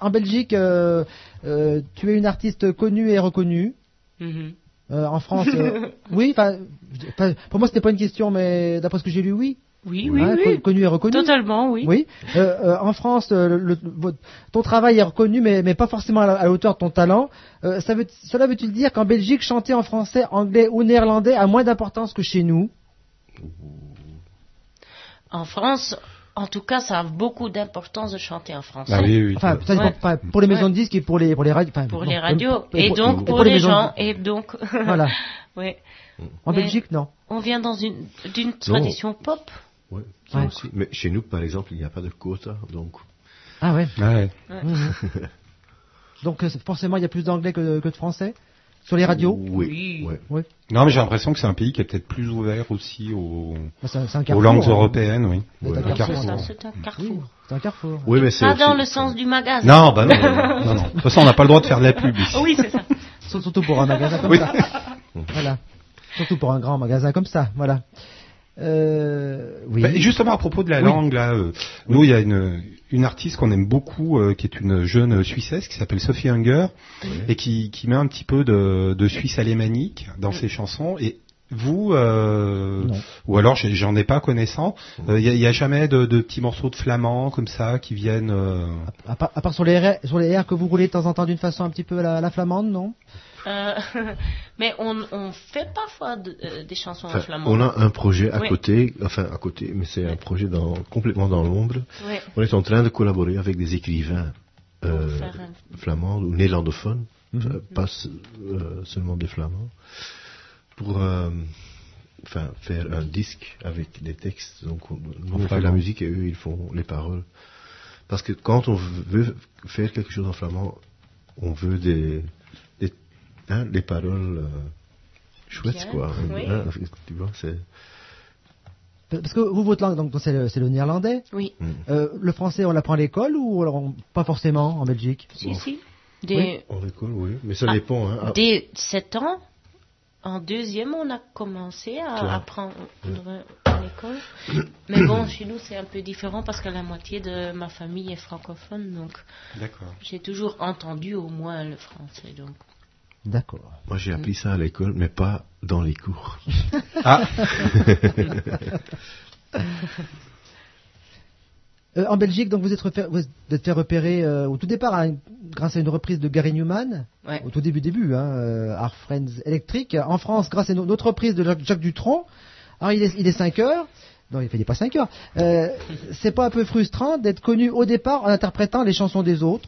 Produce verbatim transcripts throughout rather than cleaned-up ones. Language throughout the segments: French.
en Belgique, euh, euh, tu es une artiste connue et reconnue. Mm-hmm. Euh, en France, euh, oui. Enfin, pour moi, c'était pas une question, mais d'après ce que j'ai lu, oui. Oui, oui, hein, oui. Connu et reconnu. Totalement, oui. Oui. Euh, euh, en France, euh, le, le, votre, ton travail est reconnu, mais, mais pas forcément à la, à la hauteur de ton talent. Euh, ça veut, cela veut-il dire qu'en Belgique, chanter en français, anglais ou néerlandais a moins d'importance que chez nous? En France, en tout cas, ça a beaucoup d'importance de chanter en français. Ah oui, oui. Enfin, ça dépend, Ouais. enfin, pour les maisons Ouais. de disques et pour les pour les radios. Enfin, Pour non, les radios, et et pour- donc et pour, les les maisons de- gens, et donc... Voilà. ouais. En Mais Belgique, non. On vient dans une, d'une tradition pop. Ouais, ça Ouais. aussi. Mais chez nous, par exemple, il n'y a pas de quota, donc... Ah ouais. Ouais. Mhm. Donc euh, forcément, il y a plus d'anglais que, que de français sur les radios. Oui. Oui. Ouais. Oui. Non, mais j'ai l'impression que c'est un pays qui est peut-être plus ouvert aussi aux, Bah, c'est un, c'est un aux carrefour, langues hein. européennes, oui. C'est un Ouais. C'est carrefour. ça, carrefour. c'est un Oui, carrefour. c'est un carrefour. Oui, mais c'est Pas aussi... dans le sens du magasin. Non, bah non, non, non, non. De toute façon, on n'a pas le droit de faire de la pub ici. Oui, c'est ça. Surtout pour un magasin comme Oui. ça. Voilà. Surtout pour un grand magasin comme ça. Voilà. Euh, oui. Bah, justement, à propos de la Oui. langue, là, euh, nous, il y a une, une artiste qu'on aime beaucoup, euh, qui est une jeune Suissesse, qui s'appelle Sophie Hunger, et qui, qui met un petit peu de, de Suisse alémanique dans ses chansons. Et vous, euh, Non. ou alors j'ai- j'en ai pas connaissant, il n'y a, y a jamais de, de petits morceaux de flamand comme ça qui viennent... euh, À part, à part sur les R, sur les R que vous roulez de temps en temps d'une façon un petit peu à la, à la flamande, non? Euh, mais on, on fait parfois de- euh, des chansons en Enfin, flamand. on a un projet à Oui. côté, enfin à côté, mais c'est un projet dans, complètement dans l'ombre. Oui. On est en train de collaborer avec des écrivains euh, Pour faire un- flamands ou néerlandophones, Mhm. euh, pas se- euh, seulement des flamands, pour euh, enfin, faire un disque avec des textes. Donc on, nous on fait flamand. la musique et eux ils font les paroles. Parce que quand on veut faire quelque chose en flamand, on veut des, des, hein, des paroles euh, chouettes, Bien, quoi. oui. Hein, tu vois, c'est... Parce que vous, votre langue, donc c'est le, c'est le néerlandais. Oui, Euh, le français, on l'apprend à l'école ou alors on- pas forcément en Belgique? si, Bon. si. Des, En école, oui, mais ça Ah, dépend. Hein. Ah, Dès sept ans, en deuxième, on a commencé à Toi. apprendre à l'école. Mais bon, chez nous, c'est un peu différent parce que la moitié de ma famille est francophone. Donc, D'accord. j'ai toujours entendu au moins le français. Donc. D'accord. Moi, j'ai appris ça à l'école, mais pas dans les cours. Ah, Euh, en Belgique, donc vous êtes, refaire- vous êtes fait repérer euh, au tout départ hein, grâce à une reprise de Gary Newman, Ouais. au tout début début, hein, euh, Our Friends Electric. En France, grâce à une autre reprise de Jacques, Jacques Dutronc. Alors il est, il est cinq heures. Non, il fait pas cinq heures. Euh, c'est pas un peu frustrant d'être connu au départ en interprétant les chansons des autres?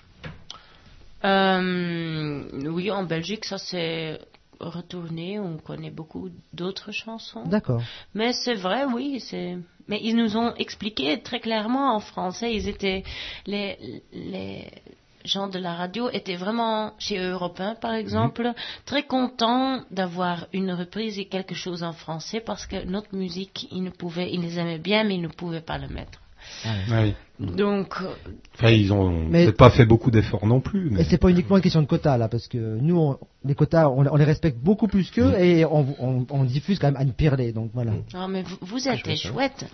Euh, oui, en Belgique, ça s'est retourné. On connaît beaucoup d'autres chansons. D'accord. Mais c'est vrai, oui. C'est. Mais ils nous ont expliqué très clairement en français. Ils étaient les les gens de la radio étaient vraiment chez Europe un, par exemple, très contents d'avoir une reprise et quelque chose en français parce que notre musique, ils ne pouvaient, ils les aimaient bien, mais ils ne pouvaient pas le mettre. oui. Donc, euh, Enfin, ils ont Mais- peut-être pas fait beaucoup d'efforts non plus. Mais... Et c'est pas uniquement une question de quotas là, parce que nous, on- les quotas, on, on les respecte beaucoup plus qu'eux et on, on, on diffuse quand même Anne Pirlet, donc voilà. non, mais vous, vous êtes des chouettes.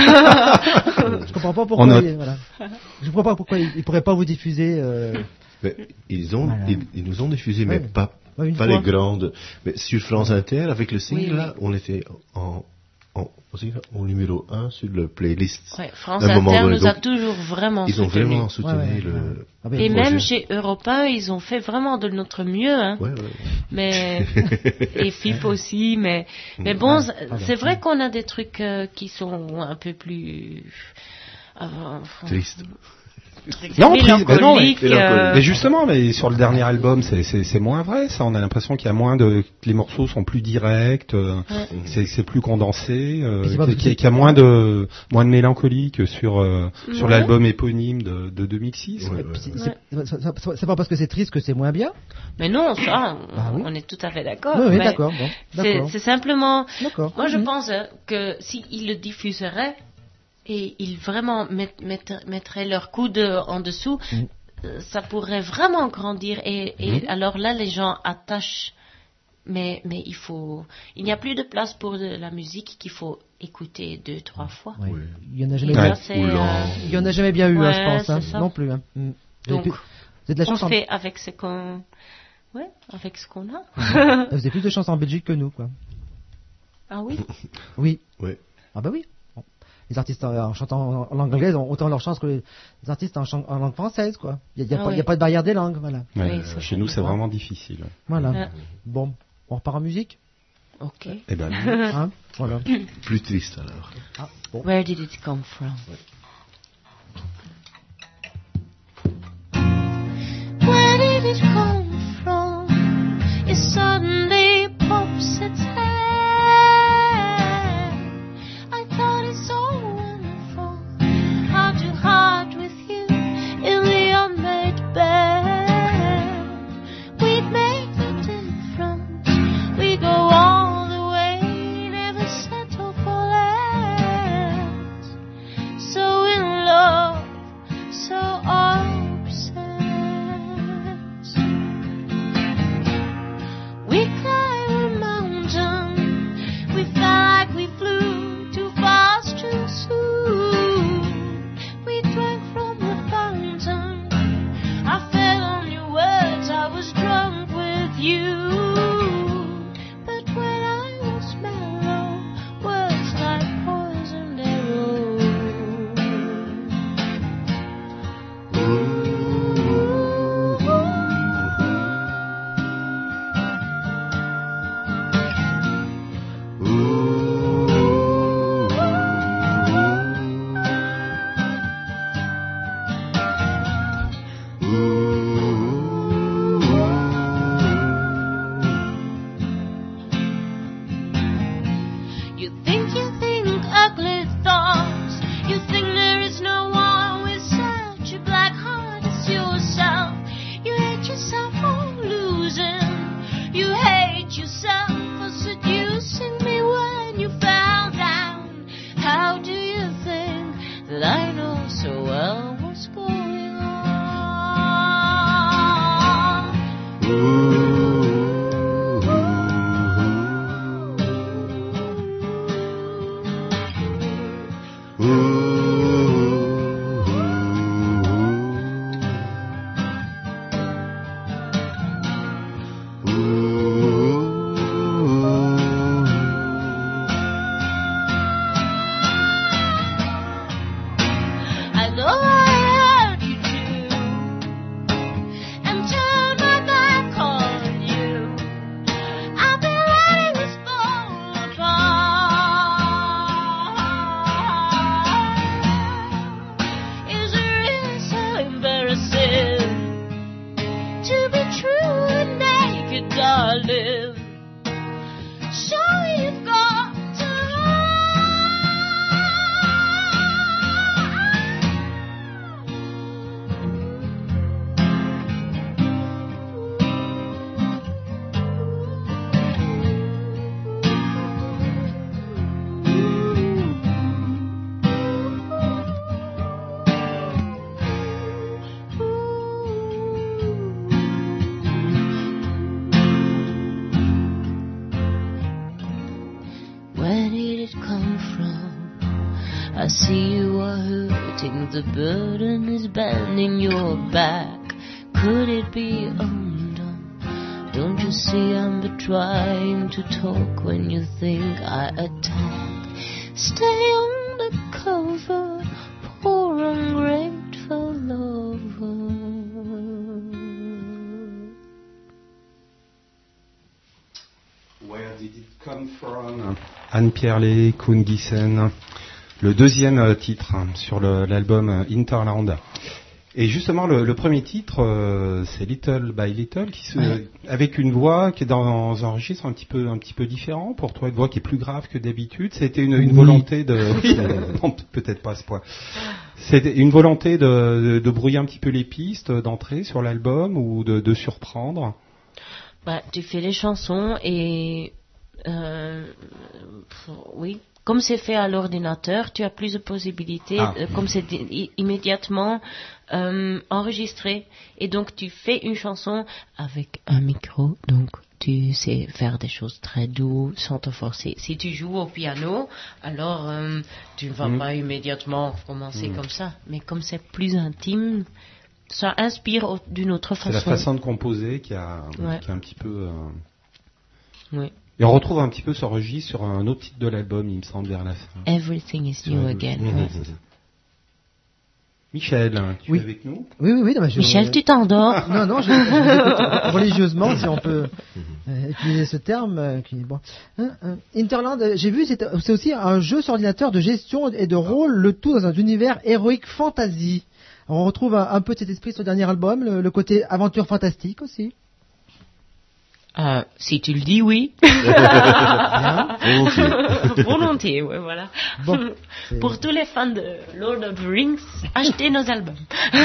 Je comprends pas pourquoi. On note. ils- voilà. Je comprends pas pourquoi ils, ils pourraient pas vous diffuser. Euh, Mais ils, ont, Voilà. ils, ils nous ont diffusé, mais Ouais. pas, Ouais, une pas fois. les grandes. Mais sur France Inter, avec le single, Oui, là, on était en, en, aussi, au numéro un sur le playlist. Ouais, France À un moment Inter donné. nous a Donc, toujours vraiment Ils ont soutenus. vraiment soutenu Ouais, ouais, le. ouais. Ah ben, Et projet. même chez Europe un, ils ont fait vraiment de notre mieux, hein. Ouais, ouais. Mais et F I P aussi, mais mais bon, c'est- c'est vrai qu'on a des trucs euh, qui sont un peu plus euh, Triste. trucs Non, triste, ben non, mélancoliques, mais- euh, Mais justement, mais sur le dernier album, c'est, c'est, c'est moins vrai. Ça, on a l'impression qu'il y a moins de, que les morceaux sont plus directs, euh, Ouais. c'est, c'est plus condensé, euh, Mais c'est pas qu'il parce y a- que- qu'il y a moins de, moins de mélancolie que sur, euh, sur Ouais. l'album éponyme de, de deux mille six. Ouais, et ouais, puis c'est- ouais. c'est- c'est- c'est- c'est pas parce que c'est triste que c'est moins bien. mais non, ça, on, Ah oui. on est tout à fait d'accord. Oui, oui, mais d'accord. Bon, c'est, d'accord. c'est simplement, D'accord. moi je Mhm. pense euh, que s'ils le diffuseraient et ils vraiment met- mettre- mettraient leur coude en dessous, Mhm. euh, ça pourrait vraiment grandir et, et Mhm. alors là les gens attachent. Mais, mais il faut, il n'y a plus de place pour de la musique qu'il faut écouter deux, trois fois. Ouais. Oui. Il y en a Et jamais là, bien. c'est, Ou lent. euh, Il y en a jamais bien eu, hein, Ouais, je pense, hein, c'est ça. non plus. Hein. Mm. Donc, Et puis, avez de la On chance en... fait avec ce qu'on, ouais, avec ce qu'on a. Vous avez plus de chance en Belgique que nous, quoi. Ah oui. Oui. Oui. Ah bah oui. Bon. Les artistes en, en chantant en langue anglaise ont autant leur chance que les artistes en, chan- en langue française, quoi. Il n'y a, y a, Ah pas- oui. y a pas de barrière des langues, voilà. Ouais, Oui, euh, ça, chez je nous, c'est comprends. vraiment difficile. Voilà. Ouais. Bon, on repart en musique, Ok. Eh ben, hein. Voilà. Plus triste alors. Ah, bon. Where did it come from? Where did it come from? It suddenly pops its head. I thought it's so wonderful heart to heart with you in the unmade bed. We'd make the difference. We go all the way, never settle for less. So in love, so obsessed. We climb a mountain. We felt like we flew too fast, too soon. We drank from the fountain. I fell on your words. I was drunk with you. But when I was mellow, words like poisoned arrows. You think you think ugly thoughts. You think there is no one with such a black heart as yourself. You hate yourself for losing. You hate yourself for seducing me when you fell down. How do you think that I know so well what's going on? I know I hurt you too, and turned my back on you. I've been letting this fall apart. Is it really so embarrassing to be true and naked, darling? So you've got to Where did it come from? I see you are hurting. The burden is bending your back. Could it be undone? Don't you see I'm but trying to talk when you think I attack? Stay on the cover, poor ungrateful lover. Where did it come from? Anne-Pierre Lé, Koen Giesen, le deuxième euh, titre hein, sur le- l'album euh, Interland. Et justement, le, le premier titre, euh, c'est Little by Little, qui se, Ouais. avec une voix qui est dans un registre un petit peu, un petit peu différent pour toi, une voix qui est plus grave que d'habitude. C'était une, une Oui. volonté de, oui, non, peut-être pas à ce point. C'était une volonté de, de, de brouiller un petit peu les pistes d'entrée sur l'album ou de, de surprendre. Bah, tu fais les chansons et euh, pff, oui, comme c'est fait à l'ordinateur, tu as plus de possibilités, Ah. euh, comme c'est i- immédiatement euh, enregistré. Et donc tu fais une chanson avec un micro, donc tu sais faire des choses très douces sans te forcer. Si tu joues au piano, alors euh, tu ne vas Mhm. pas immédiatement commencer Mhm. comme ça. Mais comme c'est plus intime, ça inspire au- d'une autre C'est façon. la façon de composer qui a, Ouais. qui a un petit peu. euh, Oui. Et on retrouve un petit peu ce registre sur un autre titre de l'album, il me semble, vers la fin. Everything is new again. Mhm. Ouais. Michel, tu Oui. es avec nous? Oui, oui, oui. Non, mais je- Michel, tu t'endors. Non, non, je, je vous écoute religieusement, si on peut euh, utiliser ce terme. euh, qui, bon. Hein, hein. Interland, euh, j'ai vu, c'est c'est aussi un jeu sur ordinateur de gestion et de rôle, le tout dans un univers héroïque fantasy. Alors, on retrouve un, un peu de cet esprit sur le dernier album, le, le côté aventure fantastique aussi. Euh, si tu le dis, oui. Bien. Volontiers. Volontiers, ouais, voilà. Bon, c'est- Pour tous les fans de Lord of the Rings, achetez nos albums.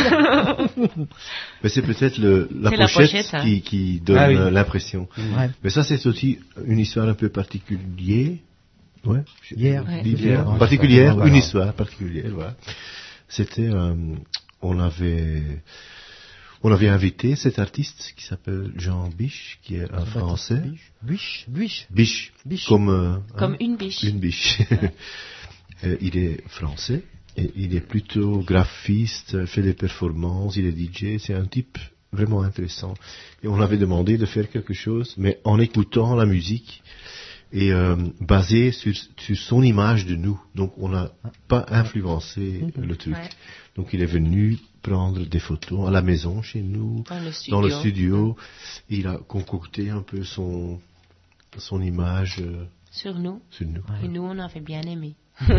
Mais c'est peut-être le, la C'est la pochette, pochette, hein. qui, qui donne Ah oui. euh, l'impression. Ouais. Mais ça, c'est aussi une histoire un peu particulière. Ouais. Hier. Ouais. Dit Hier. hier. Ouais. Particulière, Voilà. une histoire particulière, voilà. C'était, euh, on avait, on avait invité cet artiste qui s'appelle Jean Biche, qui est un Français. Biche, biche, Biche. biche. Comme, euh, Comme hein, une biche. une biche. Euh, il est français et il est plutôt graphiste, fait des performances, il est D J, c'est un type vraiment intéressant. Et on avait demandé de faire quelque chose, mais en écoutant la musique et euh, basé sur, sur son image de nous. Donc on n'a pas influencé le truc. Ouais. Donc il est venu prendre des photos à la maison chez nous, Dans le studio. dans le studio. Il a concocté un peu son, son image euh, Sur nous. sur nous. Et nous, on avait bien aimé.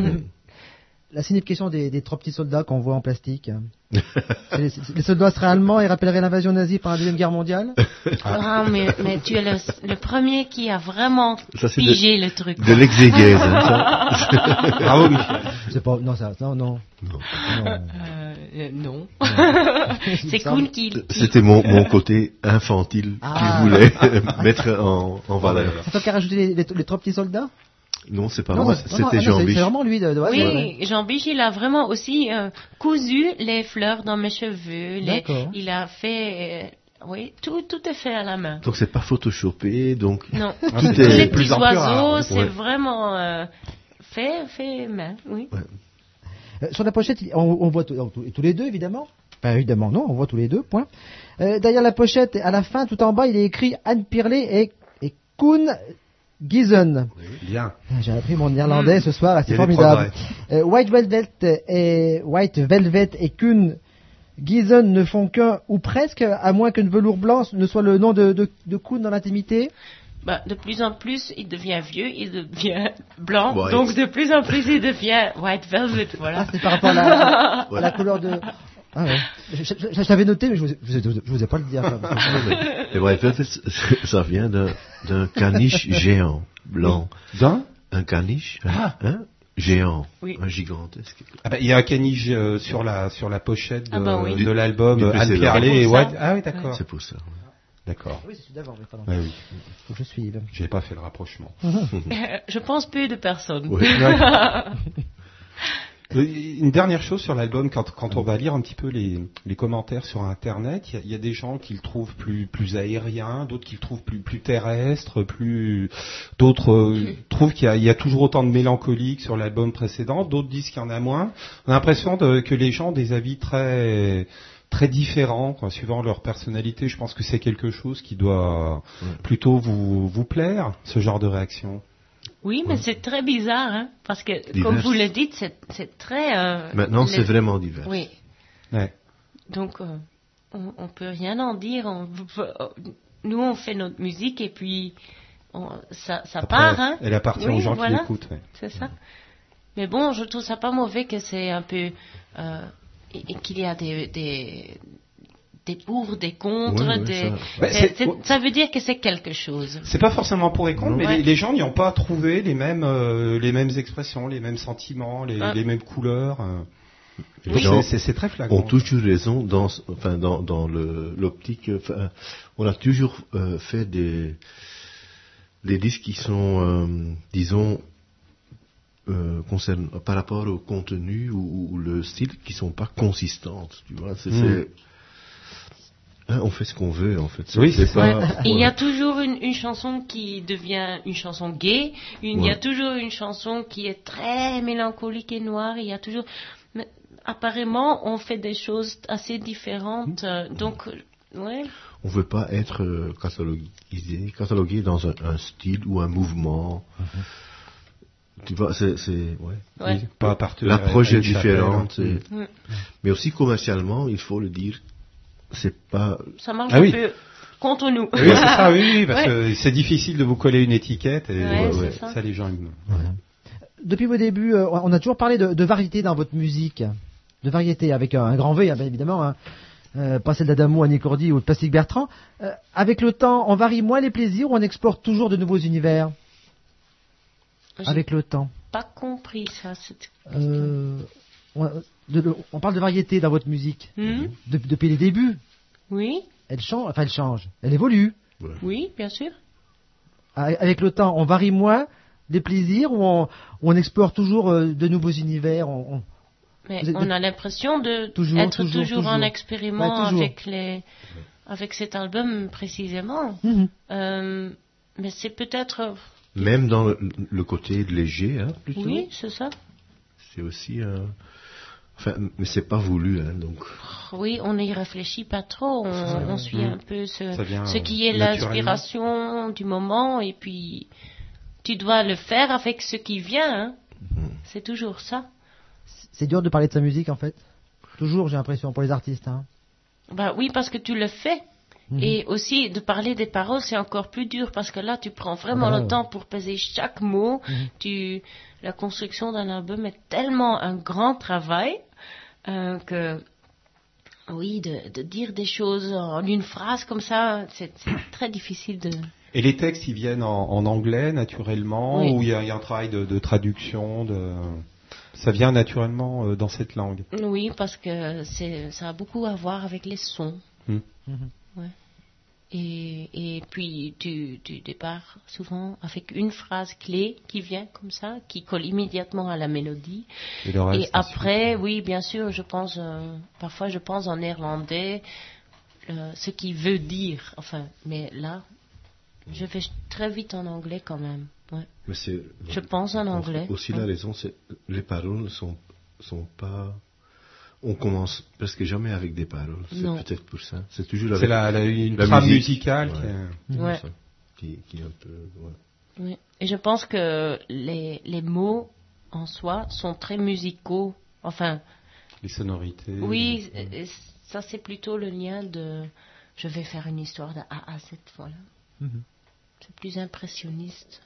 La signification des, des trois petits soldats qu'on voit en plastique. C'est les, c'est- les soldats seraient allemands et rappelleraient l'invasion nazie pendant la Deuxième Guerre mondiale. Ah, mais, mais tu es le, le premier qui a vraiment Ça, c'est pigé le truc. De l'exégèse. Hein, ça. Bravo, Michel. C'est pas, non, ça, non, non. Non. non. Euh, euh, non. Il C'est me semble. cool qu'il... C'était mon, mon côté infantile Ah. qui voulait mettre en, en valeur. C'est toi qui as rajouté les, les, les trois petits soldats? Non, c'est pas Non, moi, non, non, c'était ah, Jean non, c'est- Biche. C'est vraiment lui de, de Oui, ouais, ouais. Jean Biche, il a vraiment aussi euh, cousu les fleurs dans mes cheveux. Les, D'accord. il a fait... euh, oui, tout, tout est fait à la main. Donc c'est pas photoshopé, donc Non, Ah, tous c'est de les plus petits en plus oiseaux, rare, oui. c'est Ouais. vraiment euh, fait, fait main, oui. Euh, Sur la pochette, il- on, on voit tous- tous tous les deux, évidemment. Enfin, évidemment, non, on voit tous les deux, point. Euh, derrière la pochette, à la fin, tout en bas, il est écrit Anne Pirlet et, et Koen Giesen. Bien. J'ai appris mon néerlandais ce soir, c'est Il y a des formidable. Euh, White Velvet et White Velvet et Kuhn Giesen ne font qu'un ou presque, à moins qu'une velours blanc ne soit le nom de, de, de Kuhn dans l'intimité. Bah, de plus en plus, il devient vieux, il devient blanc, White. donc de plus en plus, il devient white velvet, Ah, voilà. c'est par rapport à la, à la couleur de... Ah ouais. Je, je, je- je l'avais noté, mais je vous ai, je vous ai, je vous ai pas le dire. Et bref, en fait, ça vient d'un d'un caniche géant, blanc. D'un Un caniche, hein, Ah. hein, géant, Oui. un gigantesque. Ah bah, il y a un caniche euh, sur la sur la pochette de, Ah bah oui. de l'album Du euh, Anne précédent. Pierlet et C'est pour ça. White. Ah oui, d'accord. C'est pour ça. D'accord. Oui, c'est celui d'avant, mais pardon. Ouais, oui. Faut que je suive. J'ai pas fait le rapprochement. Je pense peu de personnes. Oui. Euh, Une dernière chose sur l'album, quand, quand on va lire un petit peu les, les commentaires sur Internet, il y, a- il y a des gens qui le trouvent plus, plus aérien, d'autres qui le trouvent plus, plus terrestre, plus, d'autres euh, trouvent qu'il y a, il y a toujours autant de mélancolie que sur l'album précédent, d'autres disent qu'il y en a moins. On a l'impression de- que les gens ont des avis très, très différents, quoi, suivant leur personnalité. Je pense que c'est quelque chose qui doit plutôt vous, vous plaire, ce genre de réaction. Oui, mais c'est très bizarre, hein, parce que, Divers. comme vous le dites, c'est, c'est très... euh, Maintenant, les- c'est vraiment divers. Oui, Ouais. donc euh, on, on peut rien en dire. On- nous, on fait notre musique et puis on- ça, ça Après, part, hein. elle appartient Oui, aux gens voilà. qui l'écoutent. Ouais. C'est ça. Mais bon, je trouve ça pas mauvais que c'est un peu... euh, et, et qu'il y a des... des des pour, des contre, Ouais, ouais, des... ça- Bah, c'est- c'est- c'est- ça veut dire que c'est quelque chose. C'est pas forcément pour et contre, mais Ouais. les, les gens n'y ont pas trouvé les mêmes, euh, les mêmes expressions, les mêmes sentiments, les, Ah. les mêmes couleurs. euh. Les Donc gens c'est- c'est c'est très ont flagrant. toujours raison dans, enfin, dans, dans le, l'optique. Enfin, on a toujours euh, fait des, des disques qui sont, euh, disons, euh, concerne, par rapport au contenu ou, ou le style, qui sont pas consistantes. Tu vois, c'est, Mm. c'est- hein, on fait ce qu'on veut en fait. Oui, c'est ça. Ouais. Il y a toujours une, une chanson qui devient une chanson gay, une- il y a Ouais. toujours une chanson qui est très mélancolique et noire, il y a toujours... Mais apparemment, on fait des choses assez différentes. euh, donc, euh, ouais. On ne veut pas être euh, catalogué, catalogué dans un, un style ou un mouvement. Mm-hmm. Tu vois, c'est... c'est ouais. Ouais. Oui, pas appartenir L'approche à est une chapelle. différente. et- Mm. Mais aussi commercialement, il faut le dire, c'est pas... Ça marche Ah un oui. peu contre nous. Oui, c'est ça, oui, oui, parce Ouais. que c'est difficile de vous coller une étiquette et Ouais, ouais, c'est ouais, ça. ça les gens aiment. Depuis vos débuts, euh, on a toujours parlé de, de variété dans votre musique. De variété, avec un, un grand V, hein, bien évidemment. Hein. Euh, pas celle d'Adamo, Annie Cordy ou de Plastique Bertrand. Euh, avec le temps, on varie moins les plaisirs ou on explore toujours de nouveaux univers J'ai avec le temps. pas compris ça. c'est- Euh, on, de- de- on parle de variété dans votre musique. Hmm? De- depuis les débuts, Oui, elle change, enfin elle change, elle évolue. oui, bien sûr. Avec le temps, on varie moins les plaisirs ou on, on explore toujours euh, de nouveaux univers. On, on- Mais Vous êtes- on a l'impression de Toujours, être toujours, toujours, en toujours. expériment Ouais, toujours. avec les, avec cet album précisément. Mhm. Euh, mais c'est peut-être, Même dans le, le côté léger, hein, plutôt. oui, c'est ça. C'est aussi un... Enfin, mais c'est pas voulu, hein, donc... Oui, on n'y réfléchit pas trop. On, on suit Mm. un peu ce, Ça vient, ce qui euh, est naturellement. l'inspiration du moment et puis tu dois le faire avec ce qui vient. Hein. C'est toujours ça. C'est dur de parler de sa musique en fait. Toujours, j'ai l'impression, pour les artistes. Hein. Bah oui, parce que tu le fais. Mhm. Et aussi, de parler des paroles, c'est encore plus dur parce que là, tu prends vraiment Ah bah le ouais. temps pour peser chaque mot. Mhm. Tu, la construction d'un album est tellement un grand travail euh, que, oui, de, de dire des choses en une phrase comme ça, c'est c'est très difficile de... Et les textes, ils viennent en, en anglais naturellement, Oui. ou il y, a il y a un travail de, de traduction, de... ça vient naturellement euh, dans cette langue. Oui, parce que c'est, ça a beaucoup à voir avec les sons. Hmm. Mhm. Ouais. Et, et puis, tu, tu départs souvent avec une phrase clé qui vient comme ça, qui colle immédiatement à la mélodie. Et, le reste, Et après, ensuite, oui, bien sûr, je pense, euh, parfois je pense en néerlandais, euh, ce qui veut dire, enfin, mais là, je vais très vite en anglais quand même. Ouais. Mais c'est... Je pense en anglais. Aussi Ouais. la raison, c'est les paroles ne sont, sont pas... On commence presque jamais avec des paroles. C'est Non. peut-être pour ça. C'est toujours c'est avec la, la- une la trame musique. musicale. Ouais. qui est- C'est Ouais. ça, qui, qui est un peu... ouais. Oui. Et je pense que les, les mots en soi sont très musicaux. Enfin, les sonorités. oui, euh, et- et ça c'est plutôt le lien de je vais faire une histoire de A à cette fois-là. Mhm. C'est plus impressionniste.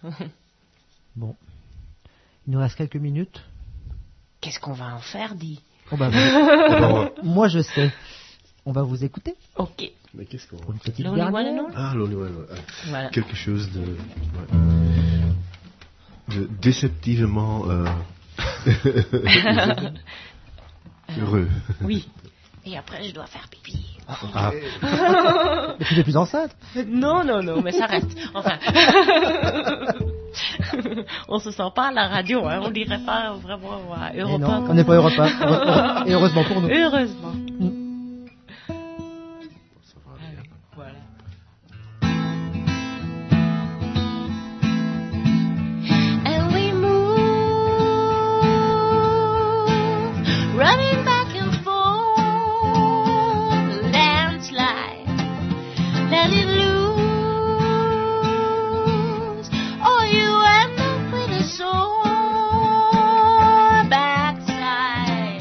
Bon. Il nous reste quelques minutes. Qu'est-ce qu'on va en faire, dit Oh, bah, vous- moi je sais. On va vous écouter Ok. Mais qu'est-ce qu'on... pour une petite Lonely One and dernière. All Ah, Lonely One, ouais. Voilà. Quelque chose de... ouais. de déceptivement... euh, heureux. Oui. Et après, je dois faire pipi. Ah, Et puis de plus enceinte. Non, non, non, mais ça reste. Enfin. On se sent pas à la radio, hein. On dirait pas vraiment à Et Europe non, un. on n'est pas Europe un. Heure- heure- Et heureusement pour nous. Heureusement. Ça va bien. Voilà. And we move, running back and forth, landslide, let it loose. Oh, you end up with a sore backside.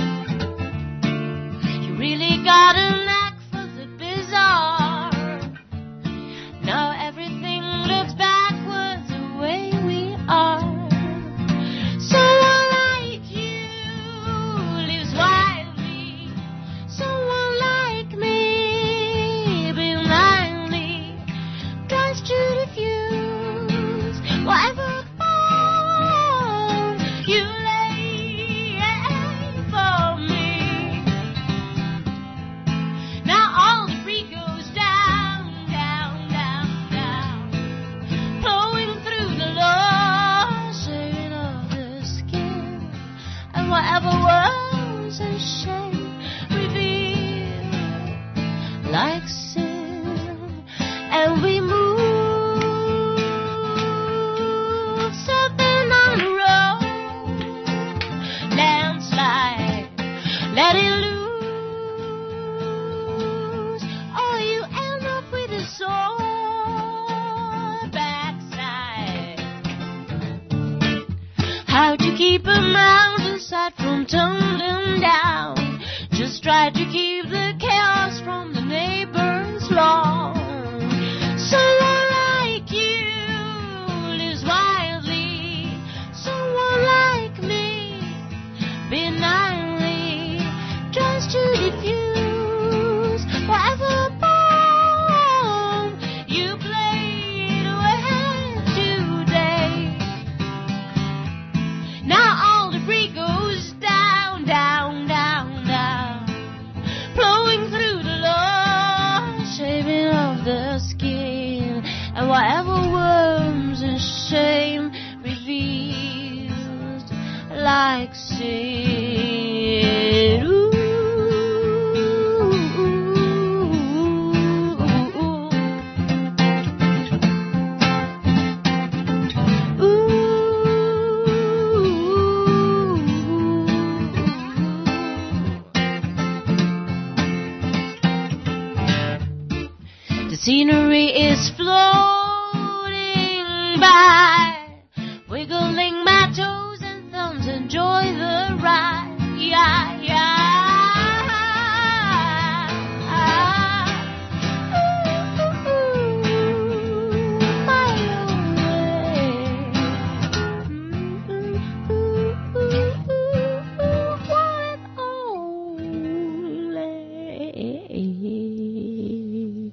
You really got a knack for the bizarre. Now everything looks backwards the way we are. Someone like you lives wildly. Someone like me, blindly, drives to the fuse. Whatever thought you lay for me. Now all the free goes down, down, down, down, flowing through the lotion of the skin, and whatever was a shame revealed like sin, and we move something on the road, landslide, keep a mountainside from tumbling down. Just try to keep the chaos from the neighbor's lawn. Someone like you lives wildly. Someone like me, benignly, tries to diffuse whatever bomb you played away today. Now all debris goes down, down, down, down, flowing through the law, shaving off the skin, and whatever worms and shame revealed, like sin. Ooh, the scenery is floating by, wiggling my toes and thumbs, enjoy the ride. Yeah, yeah. Ooh, my own way. One only.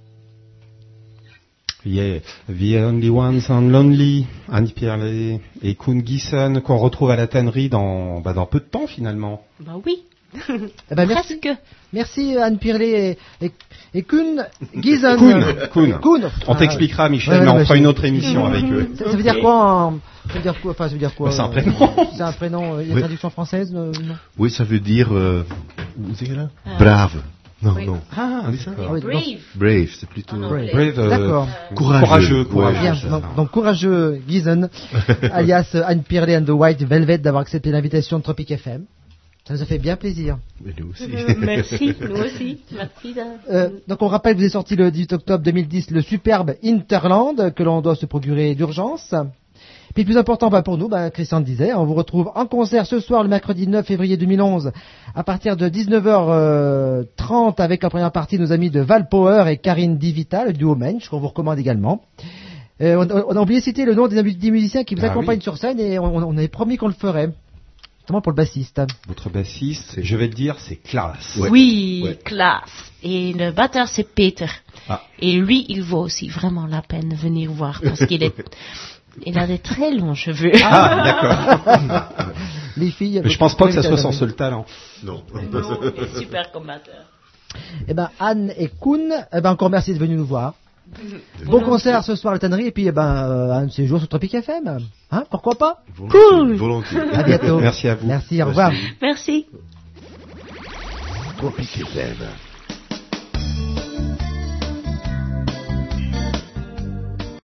Yeah, The Only Ones and Lonely, Anne Pierlet et Koen Geeson, qu'on retrouve à la tannerie dans, bah, dans peu de temps finalement. Bah oui. Eh ben, merci. Presque. Merci Anne Pirlet et, et, et Koen Geeson. Koen, Koen. Koen. On t'expliquera, Michel, Ouais, mais ouais, on ouais, fera je- une autre émission avec eux. Ça, ça veut dire quoi en... Ça veut dire quoi Enfin, ça veut dire quoi Bah, c'est un euh, prénom. C'est un prénom. euh, Il y a une Oui. traduction française euh, non Oui, ça veut dire... Euh, vous savez là Ah. Brave. Non, Oui. non. Ah, On dit ça Ah oui, donc- Brave. Brave, c'est plutôt... En Ouais. anglais. Brave, euh, D'accord. courageux, Courageux. courageux. Bien, c'est donc, ça. donc courageux Geeson, alias euh, Anne Pirlet and the White Velvet, d'avoir accepté l'invitation de Tropic F M. Ça nous a fait bien plaisir. Mais nous aussi. Euh, Merci, nous aussi. Merci. de- Euh, donc on rappelle que vous est sorti le dix-huit octobre deux mille dix le superbe Interland que l'on doit se procurer d'urgence. Puis le plus important bah, pour nous, bah, Christian le disait, on vous retrouve en concert ce soir le mercredi neuf février deux mille onze à partir de dix-neuf heures trente avec en première partie nos amis de Val Power et Karine Divita, le duo Mensch, qu'on vous recommande également. Euh, on, on a oublié de citer le nom des, des musiciens qui vous Ah accompagnent oui. sur scène et on, on avait promis qu'on le ferait. Notamment pour le bassiste. Votre bassiste, je vais te dire, c'est classe. Ouais. Oui, Ouais. classe. Et le batteur, c'est Peter. Ah. Et lui, il vaut aussi vraiment la peine de venir voir parce qu'il est, il a des très longs cheveux. Ah, d'accord. Les filles. Mais je pense pas que ça soit son seul talent. Non. Non, il est super comme batteur. Eh ben, Anne et Koen, eh ben, encore merci de venir nous voir. Bon concert ce soir à la tannerie et puis eh ben, euh, un de ces jours sur Tropic F M. Hein, pourquoi pas? Volontiers. Volontiers. À bientôt. Merci à vous. Merci, au revoir. Merci. Tropic F M.